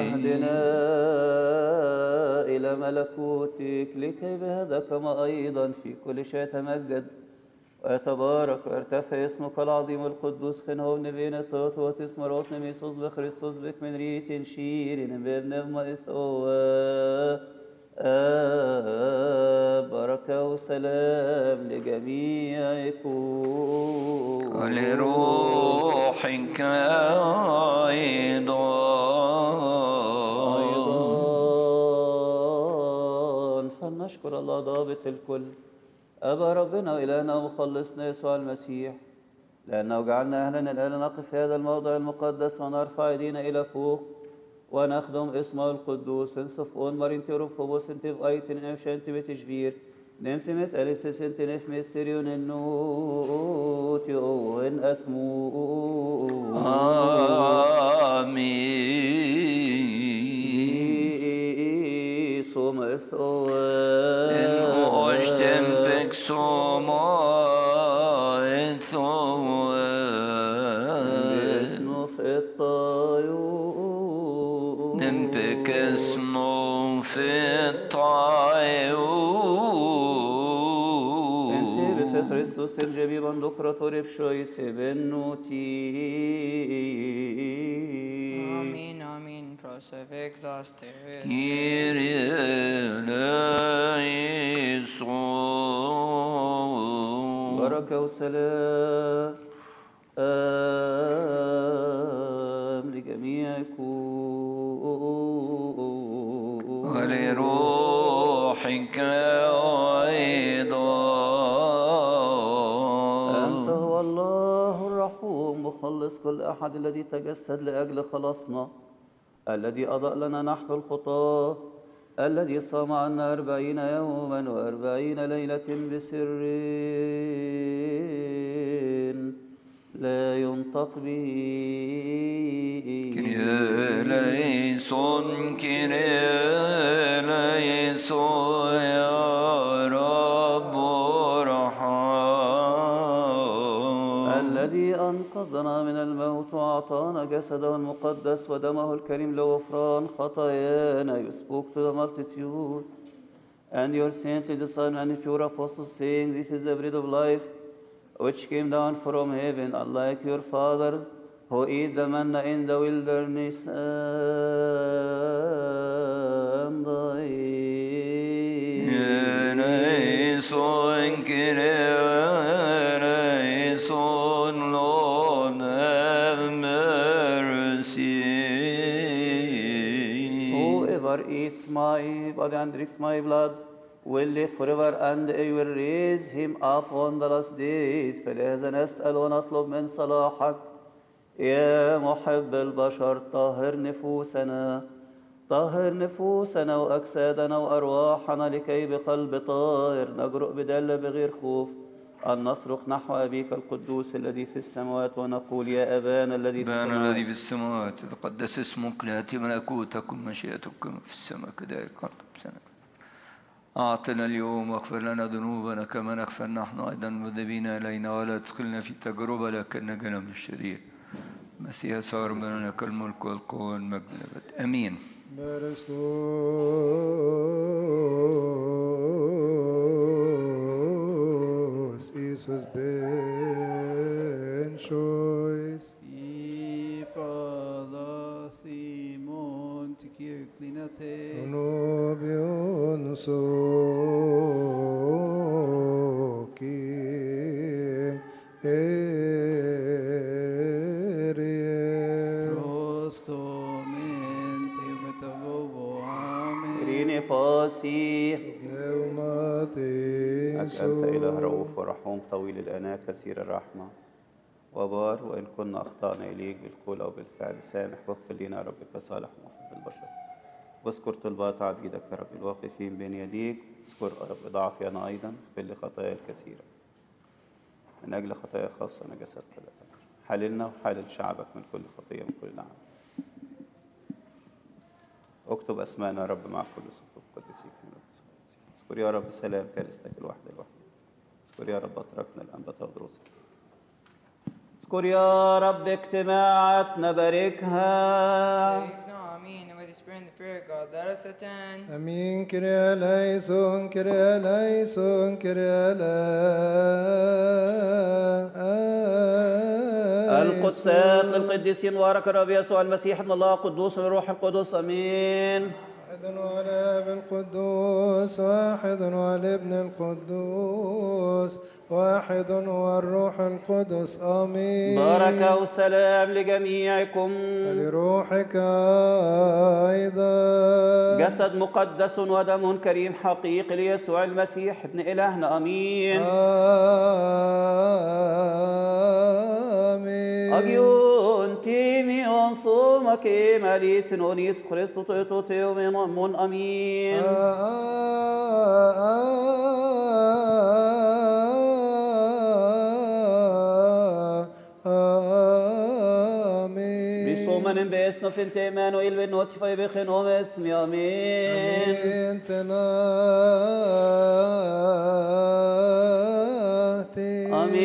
اهدنا إلى ملكوتك لكي بهذا كما أيضا في كل شيء يتمجد ويتبارك ويرتفع اسمك العظيم القدوس خنه نبينا التوت اسم روتنا ميسوس بخريستوس بك من ريت شير بابن مئثوى بركة وسلام لجميعكم ولروحك أيضا فلنشكر الله ضابط الكل أبا ربنا وإلهنا ومخلصنا يسوع المسيح لأنه جعلنا أهلا الآن نقف في هذا الموضع المقدس ونرفع أيدينا إلى فوق ونخدم اسمه القدوس انصف اون مرين تروف وبوس انت بايتن امشانت بتجبير نمت مت الف سنت نف مسريون النوت يوهن اتمو آمين صوم اثوان إن أجتم بك صوما باسمه في الطيور نمبك اسمه في الطيور انت بفي خريستوس الجبيبا دكرة بشويس بنوتي Amen, amen. Prosef exaster. Kyrie eleison. بركة وسلام لجميعكم ولروحك أيضا. أنت هو الله الرحوم مخلص كل أحد الذي تجسد لأجل خلاصنا الذي أضاء لنا نحن الخطاة الذي صام عنا 40 يوما و40 ليلة بسر لا ينطق به Kyrie eleison, Kyrie eleison, يا رب ارحم. الذي أنقذنا من الموت وأعطانا جسده المقدس ودمه الكريم لغفران خطايانا. You spoke to the multitude and your saint to the Son and pure apostles, saying, this is the bread of life which came down from heaven, unlike your fathers who ate the manna in the wilderness and died. Eleison, Kyrie eleison, Lord have mercy. Whoever eats my body and drinks my blood will live forever, and I will raise him up on the last days. فلهذا نسأل ونطلب من صلاحك يا محب البشر طهر نفوسنا وأجسادنا وأرواحنا لكي بقلب طاهر نجرؤ بدل بغير خوف أن نصرخ نحو أبيك القدوس الذي في السماوات ونقول يا أبانا الذي في السماوات. الذي في السماوات تقدس اسمك، ليأتي ملكوتك، مشيئتك كما في السماء كذلك على الأرض. أعطنا اليوم واغفر لنا ذنوبنا كما نغفر نحن أيضا المذنبين إلينا، ولا تدخلنا في تجربة لكن نجنا من الشرير. مسيح صار ربنا لك الملك والقوة والمجد الأبد. آمين. Jesus ben choice. Ifala Simon tikirklinate. Nobion soki Roscomente metavovo amen. ريني فاسيح يوماتي أنت إله رؤوف ورحوم طويل الأناة كثير الرحمة وبار، وإن كنا أخطأنا إليك بالقول أو بالفعل سامح واغفر لنا يا رب كصالح محب البشر. واذكر طلبات عبيدك يا رب الواقفين بين يديك. اذكر يا رب ضعفي أنا أيضا في خطاياي الكثيرة، من أجل خطايا خاصة نجاسات قدرتك. حللنا وحلل شعبك من كل خطية من كل نعم. اكتب أسماءنا يا رب مع كل صفوف قديسيك من رب. اذكر يا رب سلام كنيستك الوحدة الوحيدة. اذكر يا رب أتركنا الأنبات ودروسك. اذكر يا رب اجتماعاتنا باركها. and the fear of God, let us attend. Amin. Kyrie eleison, Kyrie eleison, Kyrie القدسات eleison. للقديسين مبارك الرب يسوع المسيح ابن الله قدوس الروح القدس امين. واحد والاب القدوس، واحد والابن القدوس، واحد والروح القدس امين. بركة والسلام لجميعكم. ولروحك ايضا. جسد مقدس ودم كريم حقيقي ليسوع المسيح ابن إلهنا امين. آمين. أجيون تيمي وانصومك ماليث نونيس خريستو تيتو تيو من امين. آمين. بصومن باسنا في انتمان وإل بنوتي في بخنوم اثمي امين. آمين. تنال